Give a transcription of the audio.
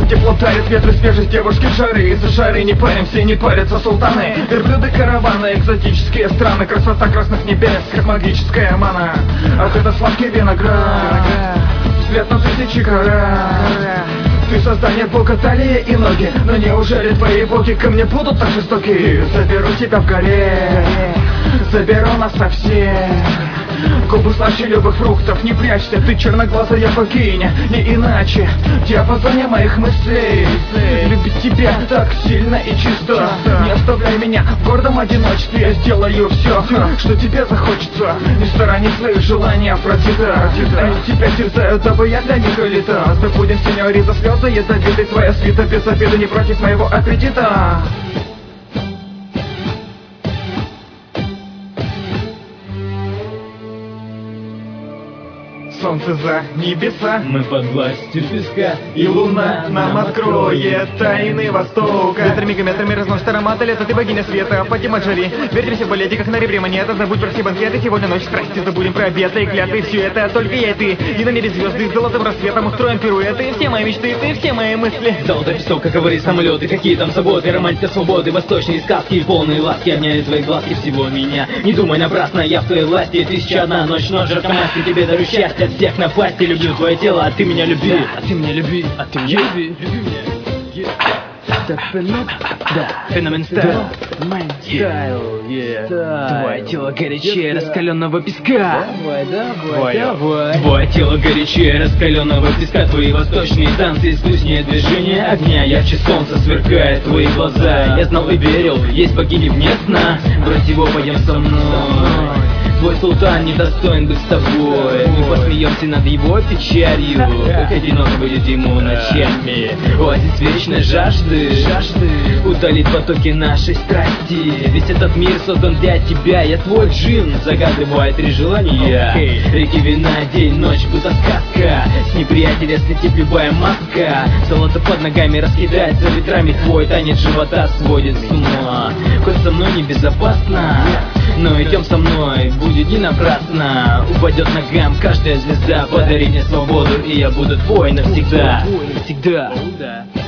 тепло тает, ветры, свежесть, девушки, жары. Из-за жары не паримся, не парятся султаны. Верблюды, караваны, экзотические страны. Красота красных небес, как магическая мана. Ах, это сладкий виноград, взгляд на тысячи карат. Ты создание Бога, талия и ноги. Но неужели твои боги ко мне будут так жестоки? Заберу тебя в горе, заберу нас совсем. Губы слаще любых фруктов, не прячься, ты черноглазая богиня. Не иначе, в диапазоне моих мыслей. Любить тебя так сильно и чисто. Не оставляй меня в гордом одиночестве. Я сделаю все, что тебе захочется. Не сторони своих желаний, Афродита. Они тебя терзают, дабы я для них элита. Забудем, сеньорита, слезы ядовиты. Твоя свита без обиды, не против моего аппетита. Солнце за небеса, мы под властью песка, и луна нам откроет тайны Востока. Ветрами метрами разносит ароматы лета, ты богиня света, Фатима Джари. Вертимся в балете, как на ребре монета. Забудь про все банкеты, сегодня ночь страсти. Забудем про обеты и клятвы, все это только я и ты. И на небе звезды с золотым рассветом устроим пируэты. Все мои мечты, ты, все мои мысли. Золото, песок, как говори самолеты, какие там заботы, романтика свободы, восточные сказки, полные ласки, обняли твои глазки, всего меня. Не думай напрасно, я в твоей власти, 1001 ночь, ночь, жарко масти, тебе дарю счастье. Всех напасти, люблю твое тело, а ты меня люби. А ты меня люби, а ты меня люби. Феномен стайл. Стайл, Твое тело горячее раскаленного песка. давай. Твое тело горячее раскаленного песка. Твои восточные танцы, искуснее движения огня. Ярче солнца сверкает твои глаза. Я знал и верил, есть богини вне сна. Брось его, пойдем со мной. Твой султан недостоин быть с тобой. Мы посмеемся над его печалью, как одиноко будет ему ночами. Оазис вечной жажды утолит потоки нашей страсти. Весь этот мир создан для тебя, я твой джин. Загадывай 3 желания. Реки, вина, день, ночь, будто сказка. С неприятеля слетит любая маска. Золото под ногами раскидается ветрами. Твой танец живота сводит с ума. Хоть со мной небезопасно, но идем со мной, будет не напрасно. Упадет ногам каждая звезда. Подари мне свободу, и я буду твой навсегда.